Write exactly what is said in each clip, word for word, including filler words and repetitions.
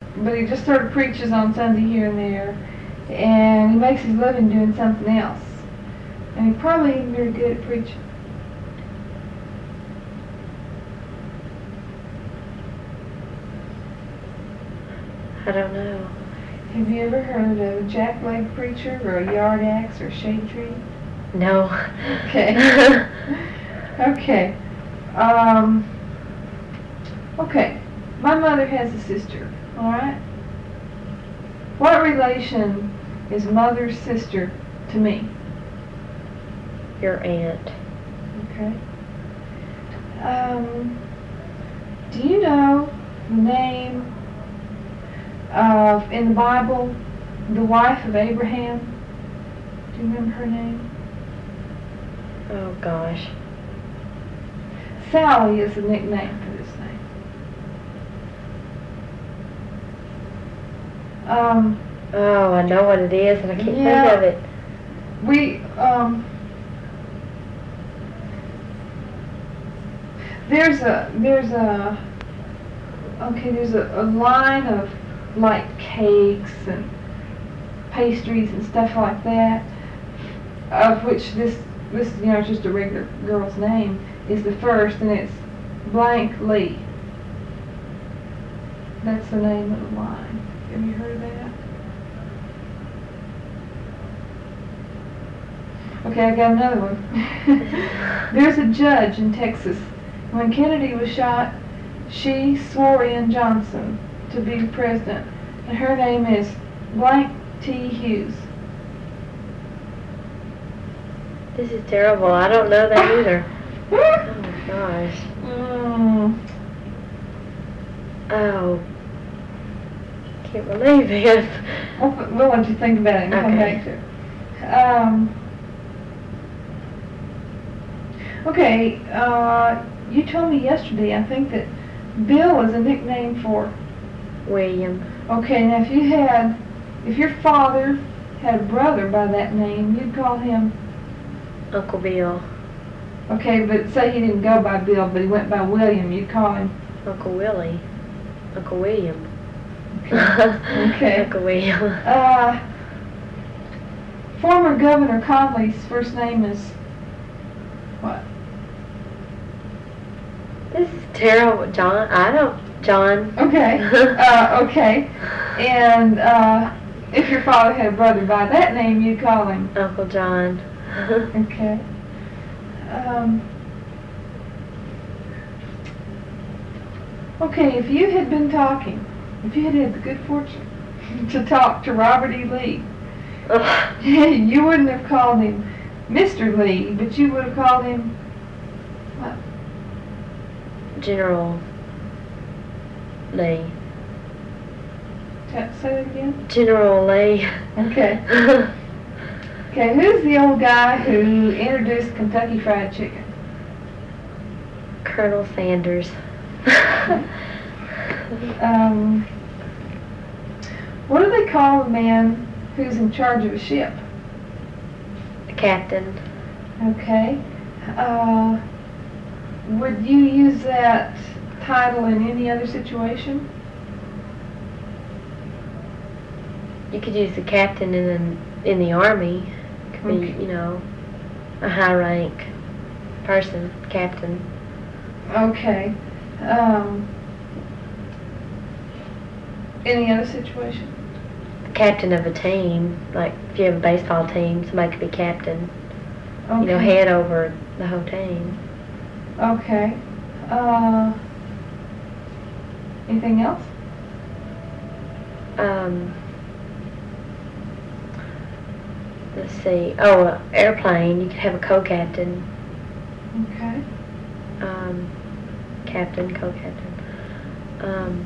but he just sort of preaches on Sunday here and there, and he makes his living doing something else. And he's probably even very good at preaching. I don't know. Have you ever heard of a jackleg preacher or a yard axe or a shade tree? No. Okay. Okay. Um, okay. My mother has a sister, alright? What relation is mother's sister to me? Your aunt. Okay. Um, do you know the name of, in the Bible, the wife of Abraham? Do you remember her name? Oh gosh. Sally is the nickname for this name. Um, Oh, I know what it is, and I can't Yeah. think of it. we, um, there's a, there's a, okay, there's a, a line of, like, cakes and pastries and stuff like that, of which this, this, you know, just a regular girl's name, is the first, and it's blank Lee. That's the name of the line. Have you heard of that? Okay, I got another one. There's a judge in Texas. When Kennedy was shot, she swore in Johnson to be president, and her name is blank T. Hughes. This is terrible. I don't know that either. Oh my gosh. Mm. Oh. Can't believe it. We'll, we'll let you think about it and come Okay. back to it. Um, okay, uh, you told me yesterday, I think, that Bill is a nickname for... William. Okay, now if you had, if your father had a brother by that name, you'd call him... Uncle Bill. Okay, but say he didn't go by Bill, but he went by William, you'd call him... Uncle Willie. Uncle William. Okay. Uncle William. Uh, former Governor Conley's first name is... what? This is terrible. John. I don't. John. Okay, uh, okay. And, uh, if your father had a brother by that name, you'd call him... Uncle John. Okay. Um, okay, if you had been talking, if you had had the good fortune to talk to Robert E. Lee, you wouldn't have called him Mister Lee, but you would have called him what? General Lee. Say that again? General Lee. Okay. Okay, who's the old guy who introduced Kentucky Fried Chicken? Colonel Sanders. Um, what do they call the man who's in charge of a ship? The captain. Okay. Uh, would you use that title in any other situation? You could use the captain in the, in the army. Could be, Okay. you know, a high rank person, captain. Okay. Um, any other situation? Captain of a team, like if you have a baseball team, somebody could be captain. Okay. You know, head over the whole team. Okay. Uh, anything else? Um, let's see. Oh, uh, airplane. You could have a co-captain. Okay. Um, captain, co-captain. Um,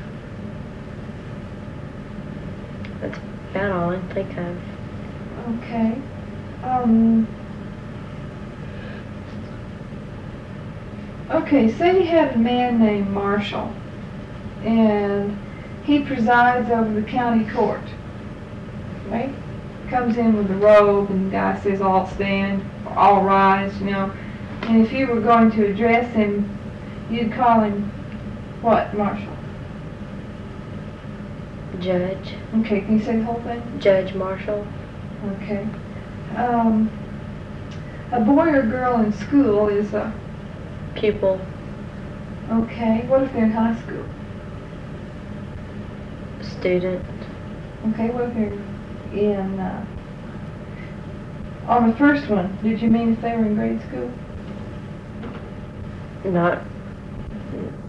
that's about all I can think of. Okay. Um, okay, say you had a man named Marshall, and he presides over the county court, right? Comes in with a robe, and the guy says, all stand, or all rise, you know. And if you were going to address him, you'd call him what, Marshall? Judge. Okay, can you say the whole thing? Judge Marshall. Okay. Um, a boy or girl in school is a, Pupil. okay, what if they're in high school? Student. Okay, what if they're in, uh, on the first one, did you mean if they were in grade school? Not,